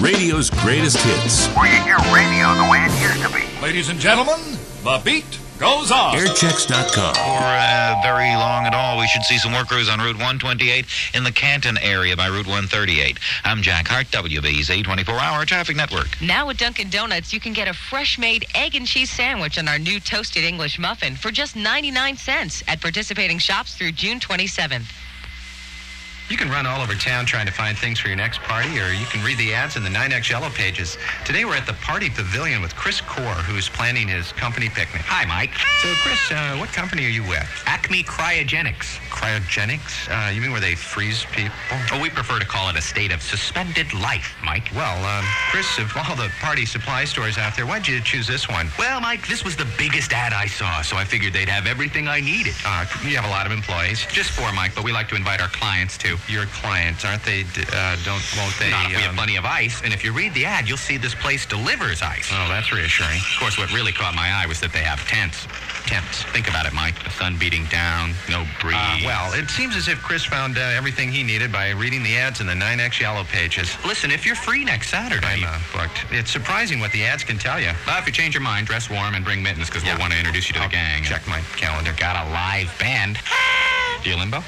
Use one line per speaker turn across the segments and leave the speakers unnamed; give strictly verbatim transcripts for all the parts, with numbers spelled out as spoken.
radio's greatest hits.
Where you hear radio the way it used to be.
Ladies and gentlemen, the beat goes on.
airchecks dot com.
For uh, very long at all, we should see some workers on Route one twenty-eight in the Canton area by Route one thirty-eight. I'm Jack Hart, W B Z twenty-four hour Traffic Network.
Now at Dunkin' Donuts, you can get a fresh-made egg and cheese sandwich on our new toasted English muffin for just ninety-nine cents at participating shops through June twenty-seventh.
You can run all over town trying to find things for your next party, or you can read the ads in the nine X Yellow Pages. Today we're at the Party Pavilion with Chris Core, who's planning his company picnic.
Hi, Mike.
So, Chris, uh, what company are you with?
Acme Cryogenics.
Cryogenics? Uh, you mean where they freeze people?
Oh, we prefer to call it a state of suspended life, Mike.
Well, um, Chris, of all the party supply stores out there, why'd you choose this one?
Well, Mike, this was the biggest ad I saw, so I figured they'd have everything I needed.
Uh, you have a lot of employees.
Just four, Mike, but we like to invite our clients, too.
Your clients, aren't they, uh, don't, won't they?
Not if we have
um,
plenty of ice, and if you read the ad, you'll see this place delivers ice.
Oh, that's reassuring.
Of course, what really caught my eye was that they have tents. Tents. Think about it, Mike. The sun beating down, no breeze.
Uh, well, it seems as if Chris found uh, everything he needed by reading the ads in the nine X Yellow Pages.
Listen, if you're free next Saturday...
I'm uh, booked. It's surprising what the ads can tell you.
Well, if you change your mind, dress warm and bring mittens, because
Yeah.
we'll want to introduce you to
I'll
the gang.
check my calendar.
Got a live band. Do you limbo?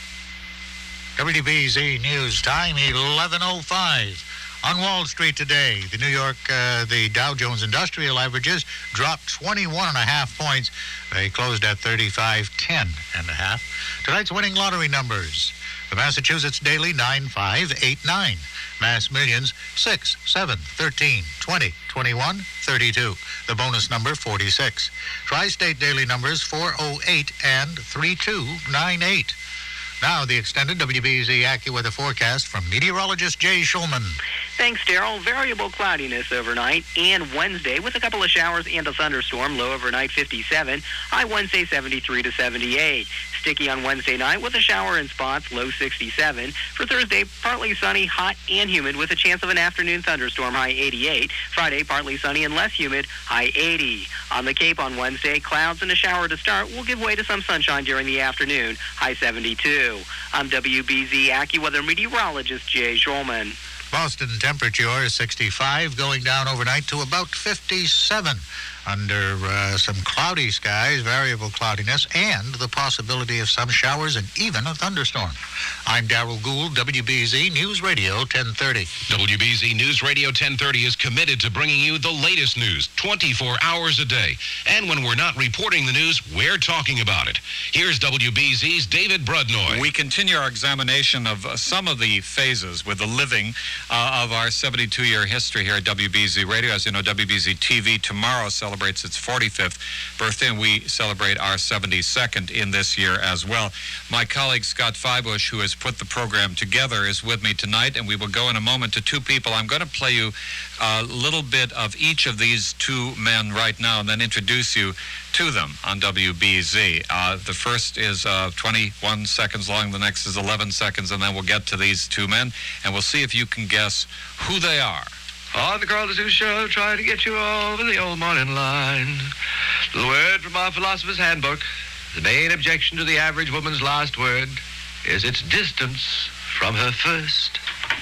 W B Z News Time, eleven oh five. On Wall Street today, the New York, uh, the Dow Jones Industrial Averages dropped twenty-one and a half points. They closed at thirty-five ten and a half. Tonight's winning lottery numbers. The Massachusetts Daily, nine five eight nine. Mass Millions, six, seven, thirteen, twenty, twenty-one, thirty-two. The bonus number, forty-six. Tri-State Daily numbers, four oh eight and three two nine eight. Now, the extended W B Z AccuWeather forecast from meteorologist Jay Schulman.
Thanks, Daryl. Variable cloudiness overnight and Wednesday with a couple of showers and a thunderstorm. Low overnight fifty-seven. High Wednesday seventy-three to seventy-eight. Sticky on Wednesday night with a shower in spots. Low sixty-seven. For Thursday, partly sunny, hot and humid with a chance of an afternoon thunderstorm. High eighty-eight. Friday, partly sunny and less humid. High eighty. On the Cape on Wednesday, clouds and a shower to start will give way to some sunshine during the afternoon. High seventy-two. I'm W B Z AccuWeather meteorologist Jay Schulman.
Boston temperature is sixty-five, going down overnight to about fifty-seven. Under uh, some cloudy skies, variable cloudiness, and the possibility of some showers and even a thunderstorm. I'm Darrell Gould, W B Z News Radio ten thirty.
W B Z News Radio ten thirty is committed to bringing you the latest news twenty-four hours a day. And when we're not reporting the news, we're talking about it. Here's W B Z's David Brudnoy.
We continue our examination of uh, some of the phases with the living uh, of our seventy-two-year history here at W B Z Radio. As you know, W B Z T V tomorrow celebrates its forty-fifth birthday, and we celebrate our seventy-second in this year as well. My colleague Scott Feibush, who has put the program together, is with me tonight, and we will go in a moment to two people. I'm going to play you a little bit of each of these two men right now and then introduce you to them on W B Z. Uh, the first is uh, twenty-one seconds long, the next is eleven seconds, and then we'll get to these two men, and we'll see if you can guess who they are.
On the Carl DeSuze Show, trying to get you over the old morning line. The word from our philosopher's handbook. The main objection to the average woman's last word is its distance from her first.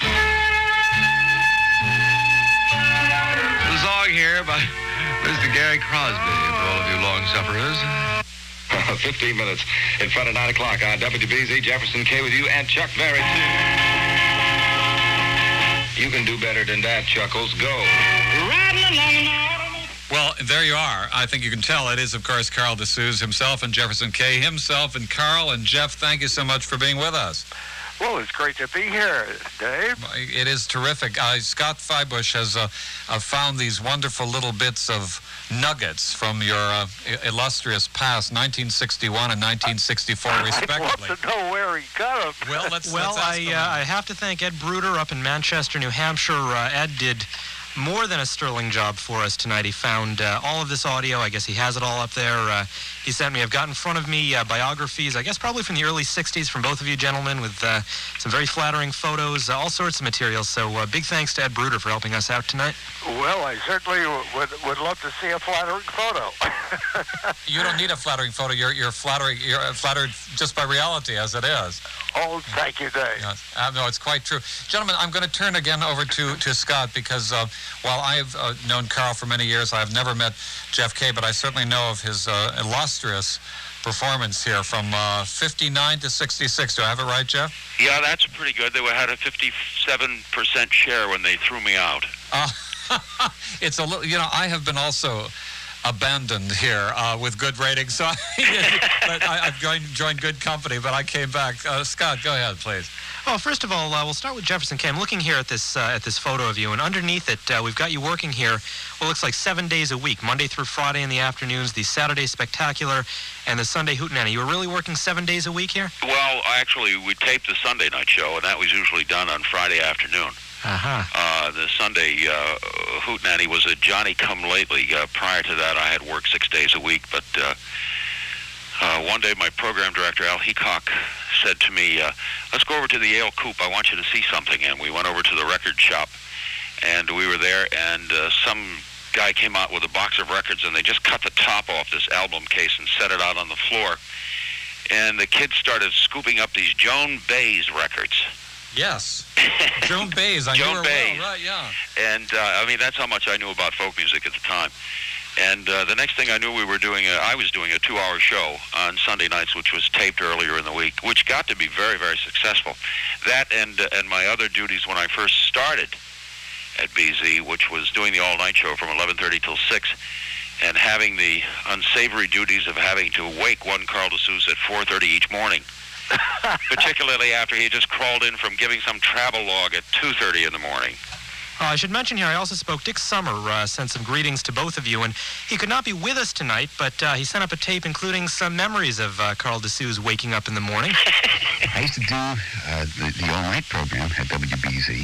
The song here by Mister Gary Crosby for all of you long sufferers.
Fifteen minutes in front of nine o'clock on W B Z. Jefferson K with you and Chuck Berry too. You can do better than that, Chuckles. Go.
Well, there you are. I think you can tell it is, of course, Carl DeSuze himself and Jefferson K himself. And Carl and Jeff, thank you so much for being with us.
Well, it's great to be here, Dave.
It is terrific. Uh, Scott Feibush has uh, uh, found these wonderful little bits of nuggets from your uh, illustrious past, nineteen sixty-one and nineteen sixty-four, respectively.
I'd love to know where he got them.
Well, let's,
well
let's ask
I,
him.
uh, I have to thank Ed Bruder up in Manchester, New Hampshire. Uh, Ed did more than a sterling job for us tonight. He found uh, all of this audio. I guess he has it all up there. Uh, he sent me, I've got in front of me uh, biographies, I guess probably from the early sixties from both of you gentlemen, with uh, some very flattering photos, uh, all sorts of materials. So uh, big thanks to Ed Bruder for helping us out tonight.
Well, I certainly would would love to see a flattering photo.
You don't need a flattering photo. You're you're flattering. You're flattered just by reality, as it is.
Oh, thank you, Dave.
Yes. Uh, no, it's quite true. Gentlemen, I'm going to turn again over to, to Scott because uh, while I've uh, known Carl for many years, I've never met Jeff Kay, but I certainly know of his uh, illustrious performance here from uh, fifty-nine to sixty-six. Do I have it right, Jeff?
Yeah, that's pretty good. They had a fifty-seven percent share when they threw me out.
Uh, it's a little, you know, I have been also abandoned here uh, with good ratings, so I, but I, I've joined, joined good company, but I came back. Uh, Scott, go ahead, please.
Well, first of all, uh, we'll start with Jefferson Kay. I'm looking here at this uh, at this photo of you, and underneath it, uh, we've got you working here what looks like seven days a week, Monday through Friday in the afternoons, the Saturday Spectacular, and the Sunday Hootenanny. You were really working seven days a week here?
Well, actually, we taped the Sunday night show, and that was usually done on Friday afternoon.
Uh-huh.
Uh, the Sunday uh, Hootenanny was a Johnny-come-lately. Uh, prior to that, I had worked six days a week, but uh, uh, one day my program director, Al Heacock, said to me, uh, let's go over to the Yale Coop. I want you to see something. And we went over to the record shop, and we were there, and uh, some guy came out with a box of records, and they just cut the top off this album case and set it out on the floor. And the kids started scooping up these Joan Baez records.
Yes. Joan Baez. I
Joan
knew her
Baez.
well, right, yeah.
And, uh, I mean, that's how much I knew about folk music at the time. And uh, the next thing I knew, we were doing, a, I was doing a two-hour show on Sunday nights, which was taped earlier in the week, which got to be very, very successful. That and uh, and my other duties when I first started at B Z, which was doing the all-night show from eleven thirty till six, and having the unsavory duties of having to wake one Carl DeSuze at four thirty each morning, particularly after he had just crawled in from giving some travel log at two thirty in the morning.
Uh, I should mention here, I also spoke, Dick Summer uh, sent some greetings to both of you, and he could not be with us tonight, but uh, he sent up a tape including some memories of uh, Carl DeSuze waking up in the morning.
I used to do uh, the, the all-night program at W B Z,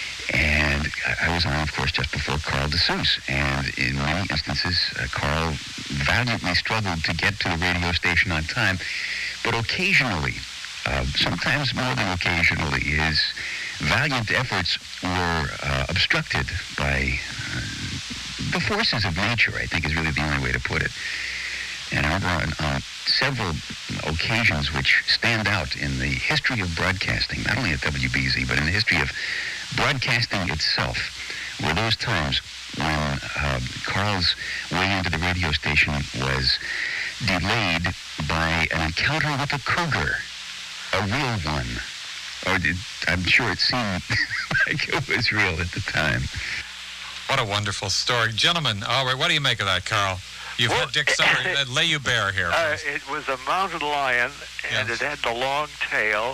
and I was on, of course, just before Carl DeSuze, and in many instances, uh, Carl valiantly struggled to get to the radio station on time, but occasionally, uh, sometimes more than occasionally, his valiant efforts were uh, obstructed by uh, the forces of nature, I think is really the only way to put it. And I remember on, on several occasions which stand out in the history of broadcasting, not only at W B Z, but in the history of broadcasting itself, were those times when uh, Carl's way into the radio station was delayed by an encounter with a cougar, a real one. Or did, I'm sure it seemed like it was real at the time.
What a wonderful story. Gentlemen, all right, what do you make of that, Carl? You've
Well,
had Dick Summer uh, lay you bare here.
Uh, it was a mountain lion, and
Yes.
it had the long tail,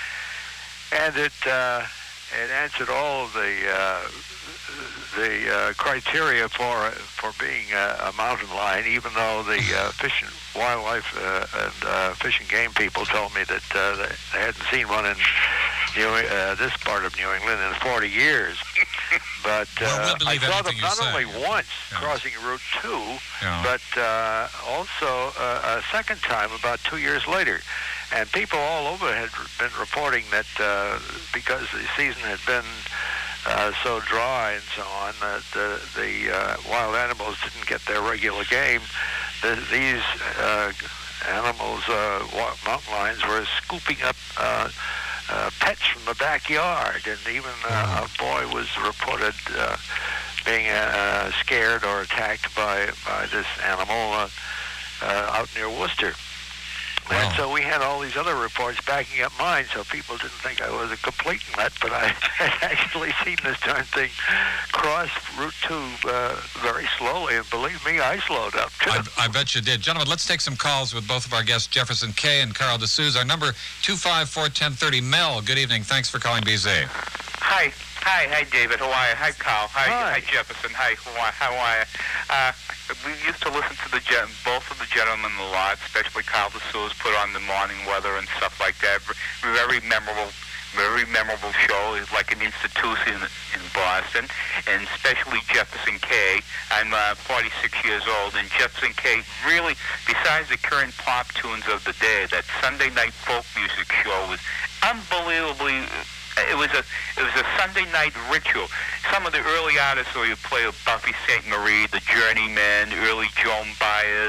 and it uh, it answered all of the uh, the uh, criteria for for being a, a mountain lion. Even though the uh, fish and wildlife uh, and uh, fish and game people told me that uh, they, they hadn't seen one in New, uh, this part of New England in forty years. But uh,
Well, we'll
I
believe
saw
anything
them
you
not
say.
only
Yeah.
once
Yeah.
crossing Route two,
Yeah.
but uh, also uh, a second time about two years later. And people all over had been reporting that uh, because the season had been uh, so dry and so on, that the, the uh, wild animals didn't get their regular game. The, these uh, animals, uh, wa- mountain lions, were scooping up uh, uh, pets from the backyard, and even uh, a boy was reported uh, being uh, scared or attacked by by this animal uh, uh, out near Worcester. And so we had all these other reports backing up mine, so people didn't think I was a complete nut, but I had actually seen this darn thing cross Route two uh, very slowly, and believe me, I slowed up, too.
I, I bet you did. Gentlemen, let's take some calls with both of our guests, Jefferson Kay and Carl DeSuze. Our number, two five four, one zero three zero. Mel, good evening. Thanks for calling B Z.
Hi. Hi, hi, David. How are you? Hi, Carl. Hi,
Hi.
hi Jefferson. Hi, how are, how are you? Uh, we used to listen to the gen- both of the gentlemen a lot, especially Carl DeSuze put on the morning weather and stuff like that. Very memorable, very memorable show. It's like an institution in Boston, and especially Jefferson Kay. I'm uh, forty-six years old, and Jefferson Kay really, besides the current pop tunes of the day, that Sunday night folk music show was unbelievably. It was a it was a Sunday night ritual. Some of the early artists who you play with Buffy Sainte Marie, the Journeymen, early Joan Baez,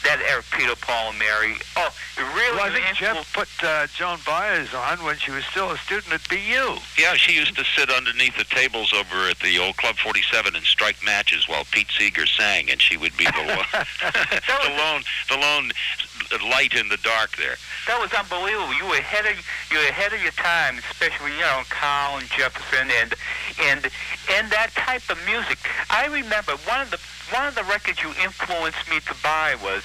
that era, Peter, Paul, and Mary. Oh, it really.
Well, I think
influ-
Jeff put uh, Joan Baez on when she was still a student at B U.
Yeah, she used to sit underneath the tables over at the old Club forty-seven and strike matches while Pete Seeger sang, and she would be the, lo- the lone, the lone light in the dark there.
That was unbelievable. You were ahead of you were ahead of your time, especially you know Carl and Jefferson and and and that type of music. I remember one of the one of the records you influenced me to buy was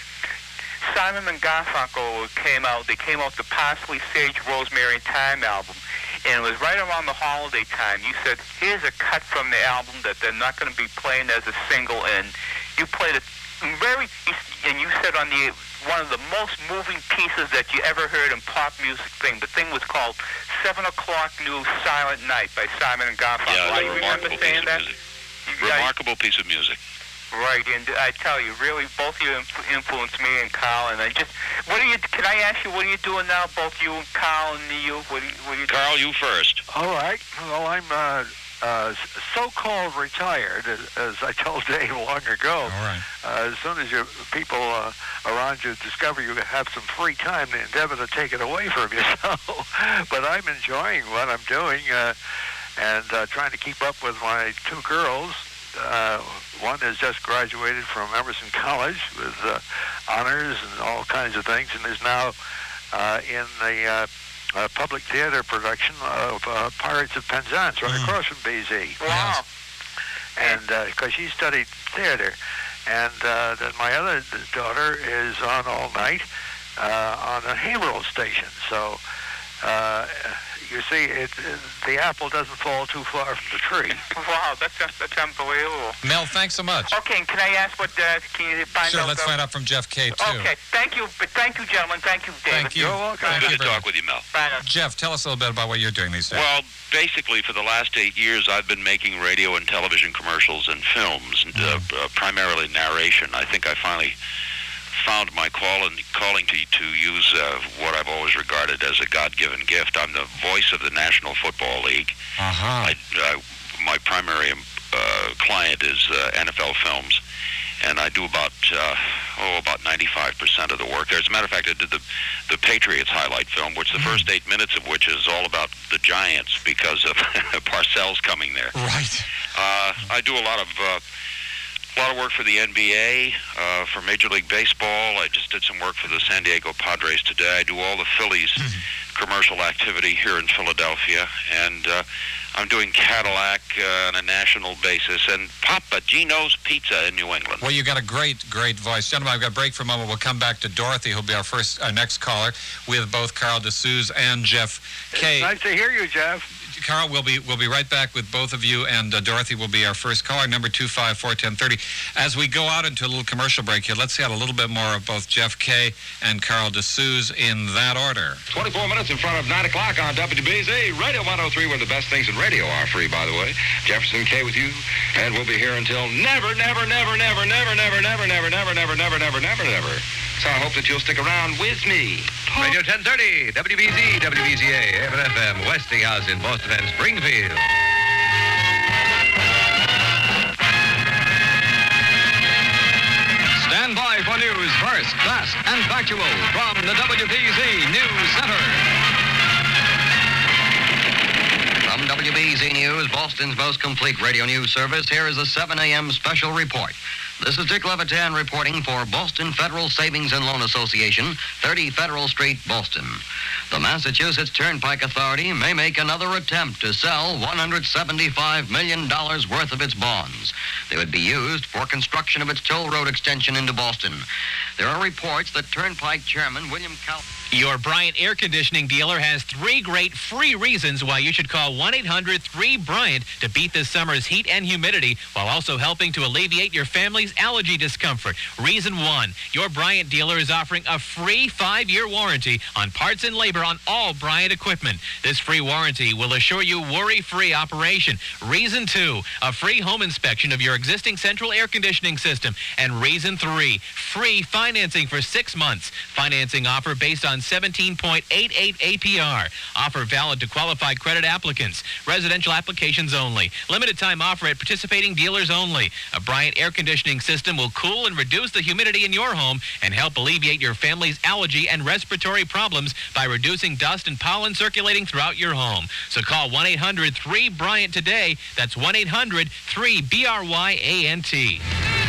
Simon and Garfunkel came out. They came out the Parsley, Sage, Rosemary, and Thyme album, and it was right around the holiday time. You said, "Here's a cut from the album that they're not going to be playing as a single," and you played it very. And you said on the one of the most moving pieces that you ever heard in pop music thing. The thing was called Seven O'Clock New Silent Night by Simon and Garfunkel.
Yeah,
Do you remember saying that?
Remarkable piece of music.
Right, and I tell you, really, both of you inf- influenced me and Carl. And I just, what are you? Can I ask you, what are you doing now? Both you and Carl and you. What are you? What are you doing?
Carl, you first.
All right. Well, I'm uh, uh, so-called retired, as, as I told Dave long ago.
All right.
Uh, as soon as your people uh, around you discover you have some free time, they endeavor to take it away from you. So, but I'm enjoying what I'm doing uh, and uh, trying to keep up with my two girls. Uh, one has just graduated from Emerson College with uh, honors and all kinds of things, and is now uh, in the uh, uh, public theater production of uh, Pirates of Penzance, right mm. across from B Z.
Wow!
And because uh, she studied theater, and uh, then my other daughter is on all night uh, on a Haverhill station. So. Uh, You see, it, it, the apple doesn't fall too far from the tree.
Wow, that's that's unbelievable.
Mel, thanks so much.
Okay, and can I ask what? Uh, can you find
sure,
out?
let's
the...
find out from Jeff K. too.
Okay, thank you, but thank you, gentlemen. Thank you, David.
Thank you.
You're welcome.
Thank
Good
you
to talk with you, Mel.
Bye now.
Jeff, tell us a little bit about what you're doing these days.
Well, basically, for the last eight years, I've been making radio and television commercials and films, and, uh, uh, primarily narration. I think I finally found my call and calling to to use uh, what I've always regarded as a God-given gift. I'm the voice of the National Football League.
Uh-huh.
I, uh, my primary uh, client is uh, N F L Films, and I do about uh, oh about ninety-five percent of the work there. As a matter of fact, I did the the Patriots highlight film, which the first eight minutes of which is all about the Giants because of Parcells coming there.
Right.
Uh, I do a lot of. Uh, A lot of work for the N B A, uh, for Major League Baseball. I just did some work for the San Diego Padres today. I do all the Phillies commercial activity here in Philadelphia. And uh, I'm doing Cadillac uh, on a national basis and Papa Gino's Pizza in New England.
Well, you got a great, great voice. Gentlemen, I've got a break for a moment. We'll come back to Dorothy, who'll be our first, our next caller, with both Carl DeSuze and Jeff K.
It's nice to hear you, Jeff.
Carl, we'll be we'll be right back with both of you, and uh, Dorothy will be our first caller, number two five four, one oh three oh. As we go out into a little commercial break here, let's see out a little bit more of both Jeff K. and Carl DeSuze in that order.
twenty-four minutes in front of nine o'clock on W B Z Radio one oh three, where the best things in radio are free, by the way. Jefferson K with you, and we'll be here until never, never, never, never, never, never, never, never, never, never, never, never, never, never. So I hope that you'll stick around with me. Radio ten thirty, W B Z, W B Z A, A M and F M, Westinghouse in Boston and Springfield.
Stand by for news first, fast, and factual from the W B Z News Center. From W B Z News, Boston's most complete radio news service, here is a seven a.m. special report. This is Dick Levitan reporting for Boston Federal Savings and Loan Association, thirty Federal Street, Boston. The Massachusetts Turnpike Authority may make another attempt to sell one hundred seventy-five million dollars worth of its bonds. They would be used for construction of its toll road extension into Boston. There are reports that Turnpike Chairman William Cal...
Your Bryant air conditioning dealer has three great free reasons why you should call one eight hundred three Bryant to beat this summer's heat and humidity while also helping to alleviate your family's allergy discomfort. Reason one, your Bryant dealer is offering a free five-year warranty on parts and labor on all Bryant equipment. This free warranty will assure you worry-free operation. Reason two, a free home inspection of your existing central air conditioning system. And reason three, free five financing for six months. Financing offer based on seventeen point eight eight A P R. Offer valid to qualified credit applicants. Residential applications only. Limited time offer at participating dealers only. A Bryant air conditioning system will cool and reduce the humidity in your home and help alleviate your family's allergy and respiratory problems by reducing dust and pollen circulating throughout your home. So call one eight hundred three Bryant today. That's one eight hundred three B R Y A N T.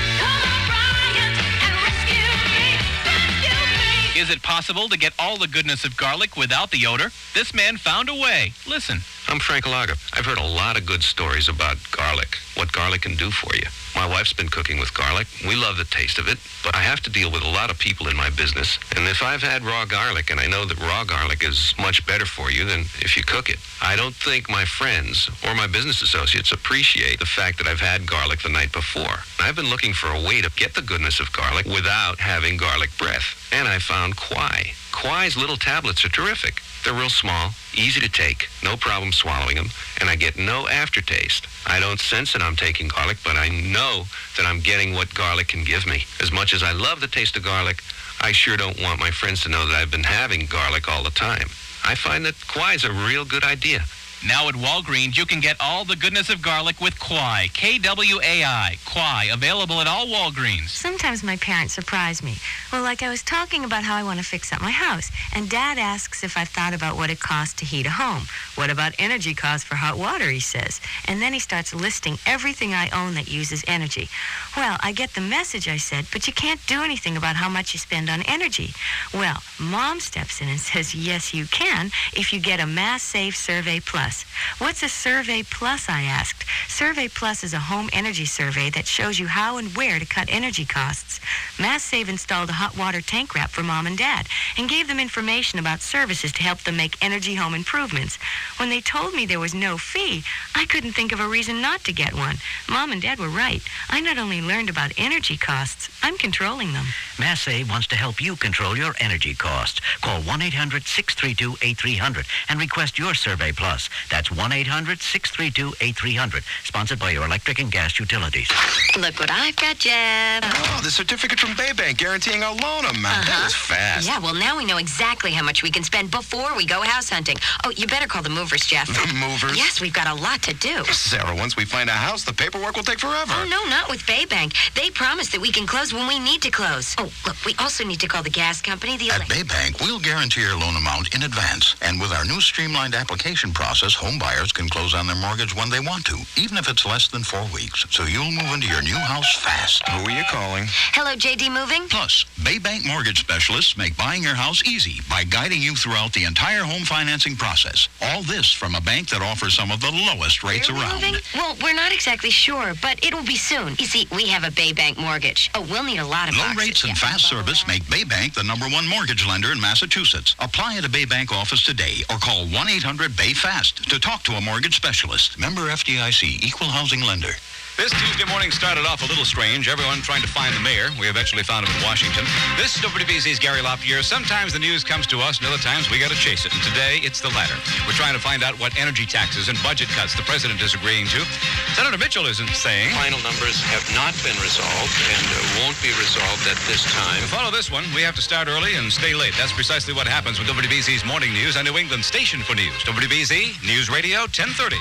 Is it possible to get all the goodness of garlic without the odor? This man found a way. Listen.
I'm Frank Lager. I've heard a lot of good stories about garlic, what garlic can do for you. My wife's been cooking with garlic. We love the taste of it, but I have to deal with a lot of people in my business. And if I've had raw garlic, and I know that raw garlic is much better for you than if you cook it, I don't think my friends or my business associates appreciate the fact that I've had garlic the night before. I've been looking for a way to get the goodness of garlic without having garlic breath. And I found Kwai. Kwai's little tablets are terrific. They're real small, easy to take, no problem swallowing them, and I get no aftertaste. I don't sense that I'm taking garlic, but I know that I'm getting what garlic can give me. As much as I love the taste of garlic, I sure don't want my friends to know that I've been having garlic all the time. I find that Kwai's a real good idea.
Now at Walgreens, you can get all the goodness of garlic with Kwai. K W A I. Kwai. Available at all Walgreens.
Sometimes my parents surprise me. Well, like I was talking about how I want to fix up my house, and Dad asks if I've thought about what it costs to heat a home. What about energy costs for hot water, he says. And then he starts listing everything I own that uses energy. Well, I get the message, I said, but you can't do anything about how much you spend on energy. Well, Mom steps in and says, yes, you can, if you get a Mass Save Survey Plus. What's a Survey Plus, I asked. Survey Plus is a home energy survey that shows you how and where to cut energy costs. Mass Save installed a hot water tank wrap for Mom and Dad and gave them information about services to help them make energy home improvements. When they told me there was no fee, I couldn't think of a reason not to get one. Mom and Dad were right. I not only learned about energy costs, I'm controlling them.
Mass Save wants to help you control your energy costs. Call one eight hundred six three two eight three zero zero and request your Survey Plus. That's one eight hundred six three two eight three zero zero. Sponsored by your electric and gas utilities.
Look what I've got, Jeff.
Oh, the certificate from Baybank guaranteeing our loan amount.
Uh-huh.
That was fast.
Yeah, well, now we know exactly how much we can spend before we go house hunting. Oh, you better call the movers, Jeff.
The movers?
Yes, we've got a lot to do.
Sarah, once we find a house, the paperwork will take forever.
Oh, no, not with Baybank. They promise that we can close when we need to close. Oh, look, we also need to call the gas company, the
At
elect-
Baybank, we'll guarantee your loan amount in advance. And with our new streamlined application process, home buyers can close on their mortgage when they want to, even if it's less than four weeks. So you'll move into your new house fast.
Who are you calling?
Hello, J D Moving?
Plus, Baybank mortgage specialists make buying your house easy by guiding you throughout the entire home financing process. All this from a bank that offers some of the lowest rates
Are we
around.
moving? Well, we're not exactly sure, but it'll be soon. You see, we have a Baybank mortgage. Oh, we'll need a lot of
Low
boxes.
rates and
Yeah.
fast service make Baybank the number one mortgage lender in Massachusetts. Apply at a Baybank office today or call one eight hundred B A Y FAST to talk to a mortgage specialist. Member F D I C, Equal Housing Lender.
This Tuesday morning started off a little strange. Everyone trying to find the mayor. We eventually found him in Washington. This is W B Z's Gary Lapierre. Sometimes the news comes to us, and other times we got to chase it. And today, it's the latter. We're trying to find out what energy taxes and budget cuts the president is agreeing to. Senator Mitchell isn't saying.
Final numbers have not been resolved and uh, won't be resolved at this time.
To follow this one, we have to start early and stay late. That's precisely what happens with W B Z's Morning News on New England Station for News. W B Z News Radio ten thirty.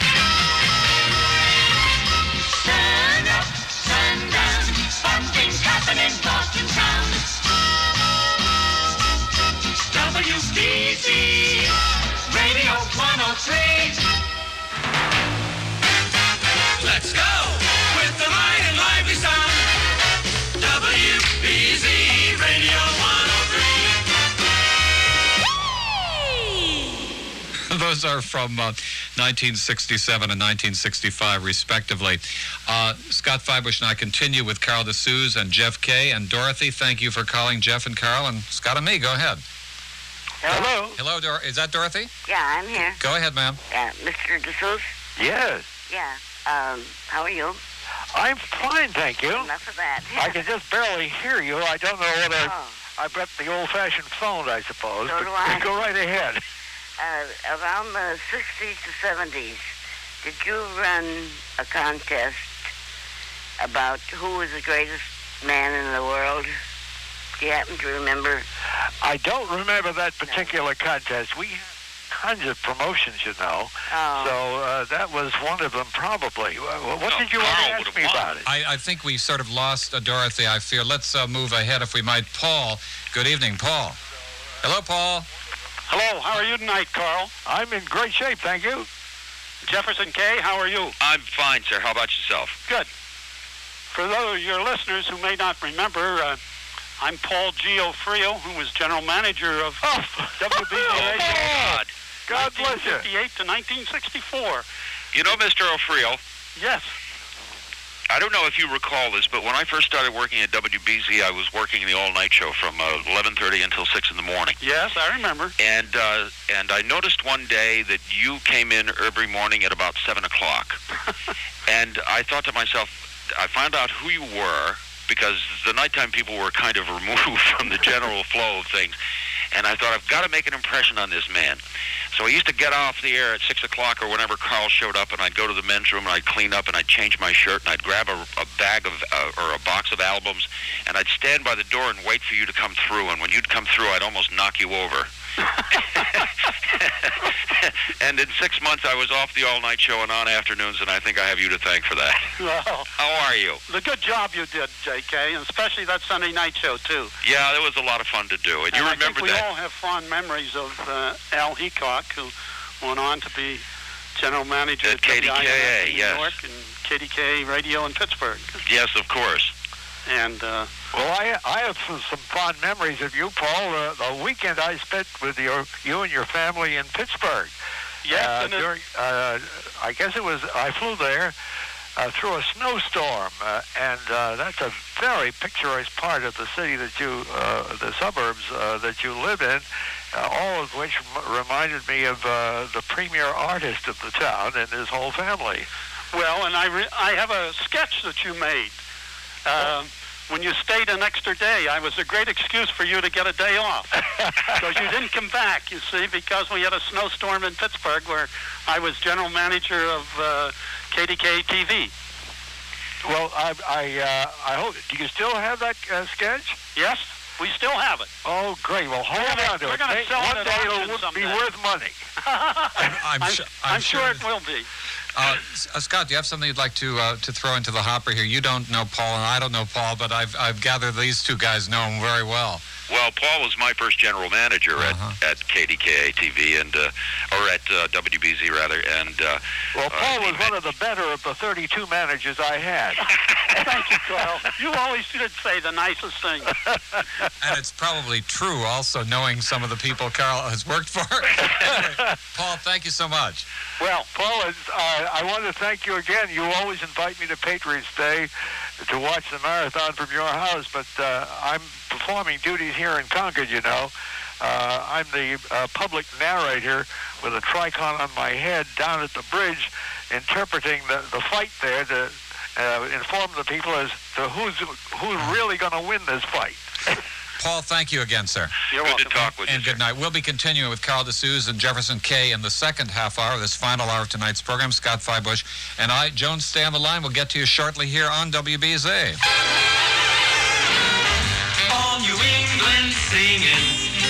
Stand up, stand down. Something's happening, Boston town. W B Z Radio one oh three. Let's go with the light and lively sound. W B Z Radio one oh three.
Those are from uh, nineteen sixty-seven and nineteen sixty-five, respectively. Uh, Scott Feibush and I continue with Carl DeSouza and Jeff Kay and Dorothy. Thank you for calling, Jeff and Carl, and Scott and me. Go ahead.
Hello.
Hello, Dor- is that Dorothy?
Yeah, I'm here.
Go ahead, ma'am.
Yeah, Mister DeSouza?
Yes.
Yeah. Um, how are you?
I'm fine, thank you.
Enough of that.
I can just barely hear you. I don't know what I...
Oh.
I bet the old-fashioned phone, I suppose.
So
but
do I.
Go right ahead.
Uh, around the sixties to seventies, did you run a contest about who was the greatest man in the world? Do you happen to remember?
I don't remember that particular contest. We had tons of promotions, you know.
Oh.
So uh, that was one of them, probably. Wha- What did you want to ask me about it?
I, I think we sort of lost uh, Dorothy, I fear. Let's uh, move ahead, if we might. Paul, good evening, Paul. Hello, Paul.
Hello, how are you tonight, Carl?
I'm in great shape, thank you.
Jefferson K., how are you?
I'm fine, sir. How about yourself?
Good. For those of your listeners who may not remember, uh, I'm Paul Giofrio, who was general manager of W B Z
Oh,
Radio.
God.
God bless you. nineteen fifty-eight to nineteen sixty-four.
You know, Mister Ofrio,
Yes.
I don't know if you recall this, but when I first started working at W B Z, I was working in the all-night show from uh, eleven thirty until six in the morning.
Yes, I remember.
And uh, and I noticed one day that you came in every morning at about seven o'clock. And I thought to myself, I found out who you were, because the nighttime people were kind of removed from the general flow of things. And I thought, I've got to make an impression on this man. So I used to get off the air at six o'clock or whenever Carl showed up, and I'd go to the men's room, and I'd clean up, and I'd change my shirt, and I'd grab a, a bag of, uh, or a box of albums, and I'd stand by the door and wait for you to come through. And when you'd come through, I'd almost knock you over. And in six months, I was off the all-night show and on afternoons, and I think I have you to thank for that.
Well,
How are you?
the good job you did, J K, and especially that Sunday night show, too.
Yeah, that was a lot of fun to do. And,
And
you
I
remember
think we
that.
all have fond memories of uh, Al Heacock, who went on to be general manager
At K D K A,
W I N F in
yes.
New York and K D K Radio in Pittsburgh.
Yes, of course.
And uh,
Well, I I have some, some fond memories of you, Paul. Uh, the weekend I spent with your you and your family in Pittsburgh.
Yes,
uh,
and it-
during, uh, I guess it was I flew there uh, through a snowstorm, uh, and uh, that's a very picturesque part of the city that you, uh, the suburbs uh, that you live in. Uh, all of which m- reminded me of uh, the premier artist of the town and his whole family.
well, and I re- I have a sketch that you made. Uh, when you stayed an extra day, I was a great excuse for you to get a day off. Because you didn't come back, you see, because we had a snowstorm in Pittsburgh where I was general manager of uh, K D K T V.
Well, I I, uh, I hope. Do you still have that uh, sketch?
Yes, we still have it.
Oh, great. Well, hold
We're gonna-
on to
we're
it.
gonna
May-
sell it
One
at
day
auction
it'll w- be
someday.
worth money.
I'm,
I'm,
su-
I'm
I'm
sure it will be.
Uh, S- uh, Scott, do you have something you'd like to uh, to throw into the hopper here? You don't know Paul, and I don't know Paul, but I've I've gathered these two guys know him very well.
Well, Paul was my first general manager
Uh-huh.
at, at K D K A T V and uh, or at uh, W B Z rather, and uh,
Well, Paul
uh,
was one of the better of the thirty-two managers I had.
Thank you, Carl. You always did say the nicest thing.
And it's probably true, also, knowing some of the people Carl has worked for. Anyway, Paul, thank you so much.
Well, Paul, uh, I want to thank you again. You always invite me to Patriots Day to watch the marathon from your house, but uh, I'm performing duties here in Concord, you know. Uh, I'm the uh, public narrator with a tricon on my head down at the bridge, interpreting the, the fight there to uh, inform the people as to who's who's really going to win this fight.
Paul, thank you again, sir.
You're
good
welcome.
to talk with
And
you.
good night. We'll be continuing with Carl DeSuze and Jefferson K in the second half hour of this final hour of tonight's program. Scott Feibush and I, Jones, stay on the line. We'll get to you shortly here on W B Z.
All New England singing,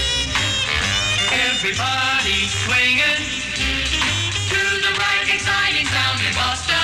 everybody swinging to the bright, exciting sound in Boston.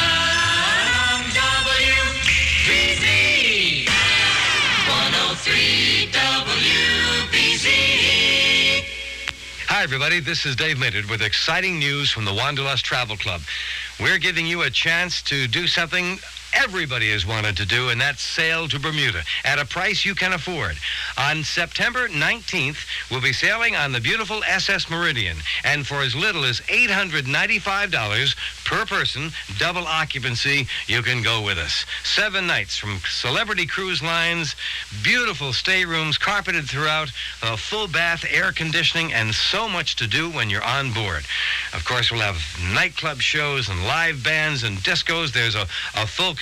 W B Z one oh three W B Z.
Hi, everybody. This is Dave Maynard with exciting news from the Wanderlust Travel Club. We're giving you a chance to do something everybody has wanted to do, and that's sail to Bermuda at a price you can afford. On September nineteenth, we'll be sailing on the beautiful S S Meridian, and for as little as eight hundred ninety-five dollars per person, double occupancy, you can go with us. Seven nights from Celebrity Cruise Lines, beautiful staterooms carpeted throughout, a full bath, air conditioning, and so much to do when you're on board. Of course, we'll have nightclub shows and live bands and discos. There's a, a full casino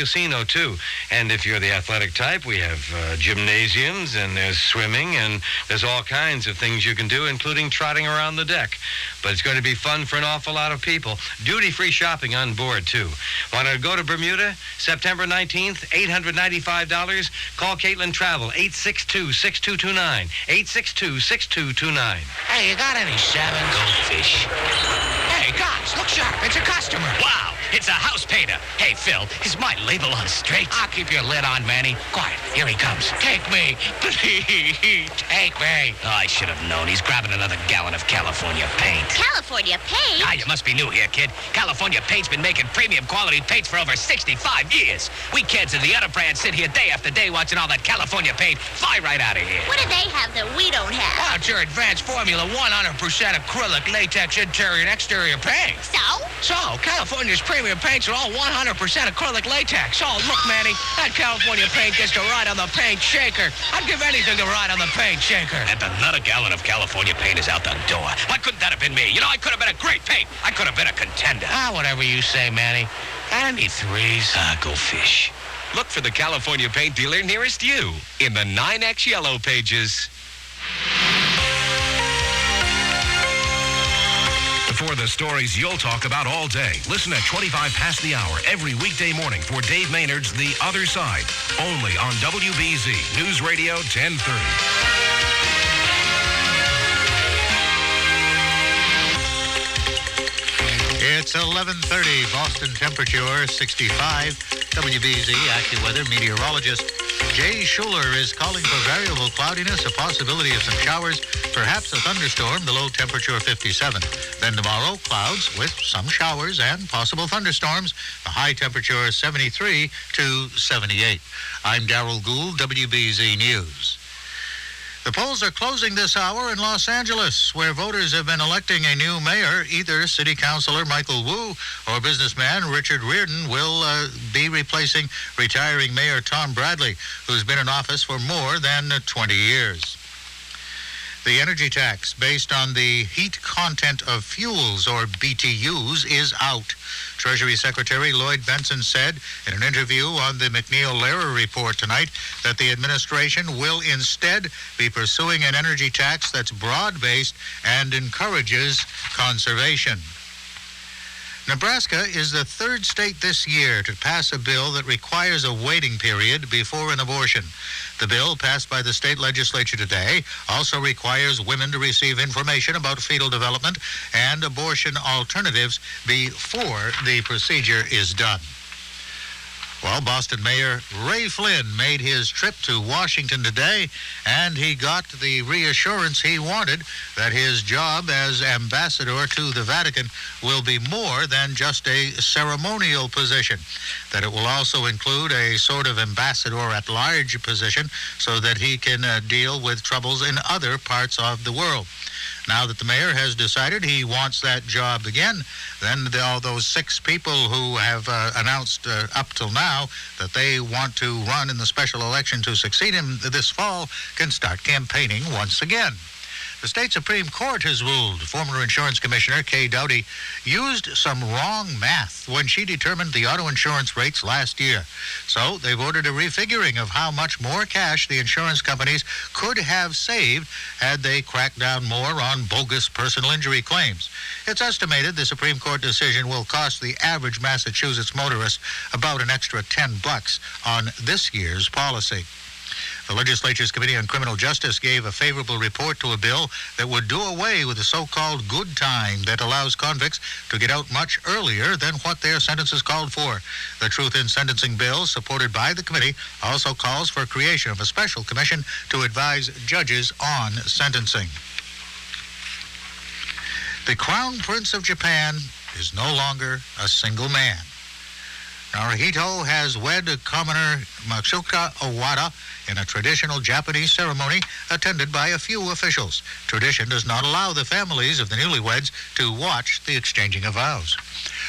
casino, too. And if you're the athletic type, we have uh, gymnasiums, and there's swimming, and there's all kinds of things you can do, including trotting around the deck. But it's going to be fun for an awful lot of people. Duty-free shopping on board, too. Want to go to Bermuda? September nineteenth, eight hundred ninety-five dollars. Call Caitlin Travel, eight six two, six two two nine. eight six two, six two two nine.
Hey, you got any salmon? Goldfish. Hey, guys, look sharp. It's a customer. Wow, it's a house painter. Hey, Phil, is my label on straight? I'll keep your lid on, Manny. Quiet, here he comes. Take me, please. Take me. Oh, I should have known. He's grabbing another gallon of California paint.
California paint?
Ah, you must be new here, kid. California Paint's been making premium quality paints for over sixty-five years. We kids in the other brands sit here day after day watching all that California paint. Fly right out of here.
What do they have that we don't have?
Oh, it's your advanced formula one hundred percent acrylic latex interior and exterior paint.
So?
So, California's premium paints are all one hundred percent acrylic latex. Oh, look, Manny, that California paint gets to ride on the paint shaker. I'd give anything to ride on the paint shaker. And another gallon of California paint is out the door. Why couldn't that have been me? You know, I could have been a great paint. I could have been a contender. Ah, whatever you say, Manny. I need threes. Ah, go fish.
Look for the California paint dealer nearest you in the nine X yellow pages.
For the stories you'll talk about all day, listen at twenty-five past the hour every weekday morning for Dave Maynard's The Other Side, only on W B Z News Radio ten thirty.
It's eleven thirty, Boston temperature sixty-five. W B Z AccuWeather meteorologist Jay Schuler is calling for variable cloudiness, a possibility of some showers, perhaps a thunderstorm, the low temperature fifty-seven. Then tomorrow, clouds with some showers and possible thunderstorms, the high temperature seventy-three to seventy-eight. I'm Darrell Gould, W B Z News. The polls are closing this hour in Los Angeles, where voters have been electing a new mayor. Either City Councilor Michael Wu or businessman Richard Reardon will uh, be replacing retiring Mayor Tom Bradley, who's been in office for more than twenty years. The energy tax based on the heat content of fuels, or B T Us, is out. Treasury Secretary Lloyd Bentsen said in an interview on the McNeil-Lehrer report tonight that the administration will instead be pursuing an energy tax that's broad-based and encourages conservation. Nebraska is the third state this year to pass a bill that requires a waiting period before an abortion. The bill passed by the state legislature today also requires women to receive information about fetal development and abortion alternatives before the procedure is done. Well, Boston Mayor Ray Flynn made his trip to Washington today, and he got the reassurance he wanted that his job as ambassador to the Vatican will be more than just a ceremonial position, that it will also include a sort of ambassador-at-large position so that he can uh, deal with troubles in other parts of the world. Now that the mayor has decided he wants that job again, then the, all those six people who have uh, announced uh, up till now that they want to run in the special election to succeed him this fall can start campaigning once again. The state Supreme Court has ruled former insurance commissioner Kay Doughty used some wrong math when she determined the auto insurance rates last year. So they've ordered a refiguring of how much more cash the insurance companies could have saved had they cracked down more on bogus personal injury claims. It's estimated the Supreme Court decision will cost the average Massachusetts motorist about an extra ten bucks on this year's policy. The legislature's Committee on Criminal Justice gave a favorable report to a bill that would do away with the so-called good time that allows convicts to get out much earlier than what their sentences called for. The Truth in Sentencing bill, supported by the committee, also calls for creation of a special commission to advise judges on sentencing. The Crown Prince of Japan is no longer a single man. Naruhito has wed commoner Matsuka Owada in a traditional Japanese ceremony attended by a few officials. Tradition does not allow the families of the newlyweds to watch the exchanging of vows.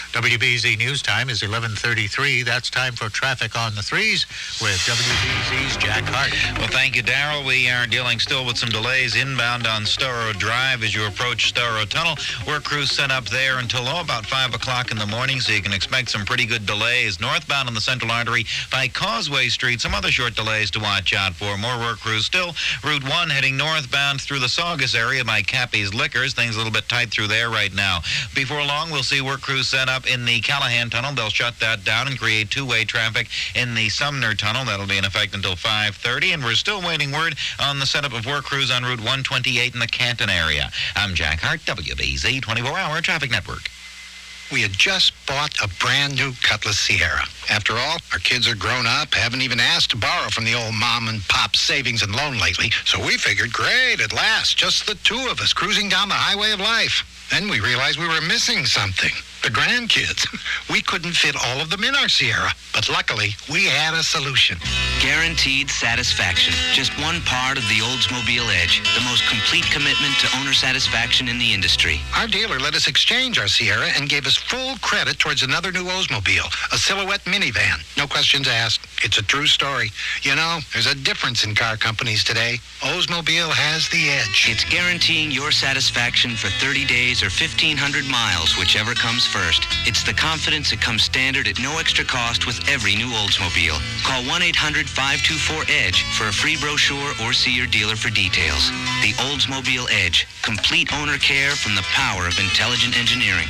W B Z News Time is eleven thirty-three. That's time for traffic on the threes with W B Z's Jack Hart.
Well, thank you, Darrell. We are dealing still with some delays inbound on Storrow Drive as you approach Storrow Tunnel. Work crews set up there until oh, about five o'clock in the morning, so you can expect some pretty good delays. Northbound on the Central Artery by Causeway Street, some other short delays to watch out for. More work crews still. Route one heading northbound through the Saugus area by Cappy's Liquors. Things a little bit tight through there right now. Before long, we'll see work crews set up in the Callahan Tunnel. They'll shut that down and create two-way traffic in the Sumner Tunnel. That'll be in effect until five thirty, and we're still waiting word on the setup of work crews on Route one twenty-eight in the Canton area. I'm Jack Hart, W B Z twenty-four hour Traffic Network.
We had just bought a brand new Cutlass Sierra. After all, our kids are grown up, haven't even asked to borrow from the old mom and pop savings and loan lately. So we figured, great, at last, just the two of us cruising down the highway of life. Then we realized we were missing something. The grandkids. We couldn't fit all of them in our Sierra, but luckily, we had a solution.
Guaranteed satisfaction. Just one part of the Oldsmobile Edge. The most complete commitment to owner satisfaction in the industry.
Our dealer let us exchange our Sierra and gave us full credit towards another new Oldsmobile, a Silhouette minivan. No questions asked. It's a true story. You know, there's a difference in car companies today. Oldsmobile has the edge.
It's guaranteeing your satisfaction for thirty days or fifteen hundred miles, whichever comes first. It's the confidence that comes standard at no extra cost with every new Oldsmobile. Call one eight hundred five two four EDGE for a free brochure or see your dealer for details. The Oldsmobile Edge. Complete owner care from the power of intelligent engineering.